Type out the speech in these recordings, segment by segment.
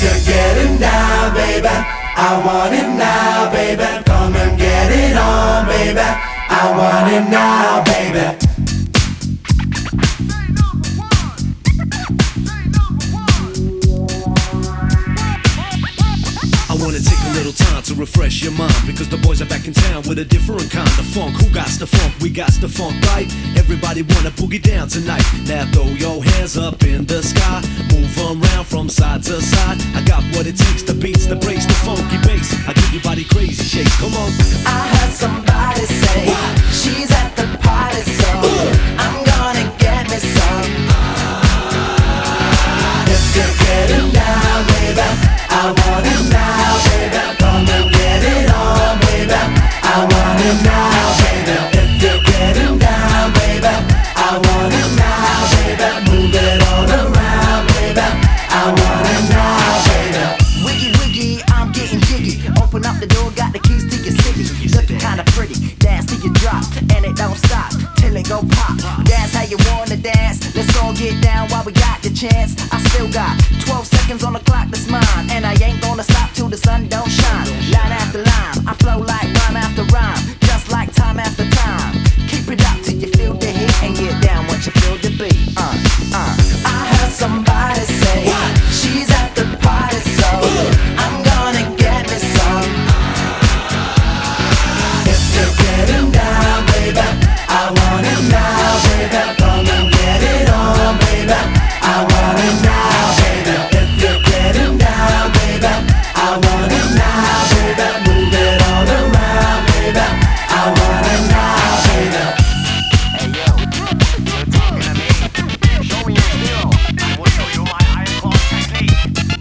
you're getting down, baby, I want it now, baby. Come and get it on, baby, I want it now, baby. I wanna take a little time to refresh your mind, because the boys are back in town with a different kind of funk. Who got the funk? We got the funk, right? Everybody wanna boogie down tonight. Now throw your hands up in the sky, move around from side to side. I got what it takes, the beats, the breaks, the funky bass. I give your body crazy shakes, come on. I heard somebody say, what? She's at the party, so I'm gonna get me some. If you're getting down, baby, I want it now, baby. Come and get it on, baby, I want it now, baby. If you're getting down, baby, I want it now, baby. Move it all around, baby, I want it now, baby. Wiggy, wiggy, I'm getting jiggy. Open up the door, got the keys to your city. Looking kinda pretty, dance till you drop, and it don't stop till it go pop. Dance how you wanna dance, let's all get down while we got the chance. I still got 12 seconds on the clock that's mine, and I ain't gonna stop till the sun don't shine. Line after line, I flow like rhyme after rhyme, just like time after time. Keep it up till you feel the heat, and get down once you feel the beat. I heard somebody say, what? She's at the party, so I'm gonna get me some. If you're getting down, baby, I want it now, baby. Come and get it on, baby, I want it now, baby. If you're getting down, baby, I want it now, baby. Move it all around, baby, I want it now, baby. Hey yo, you're talking to me. Show me your skill. I will show you my iron claw technique.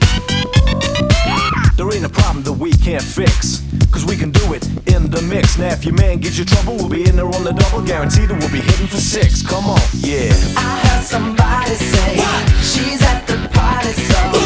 There ain't a problem that we can't fix, cause we can do it in the mix. Now if your man gives you trouble, we'll be in there on the double. Guaranteed that we'll be hitting for 6. Come on, yeah. I heard somebody say, what? She's at the party, so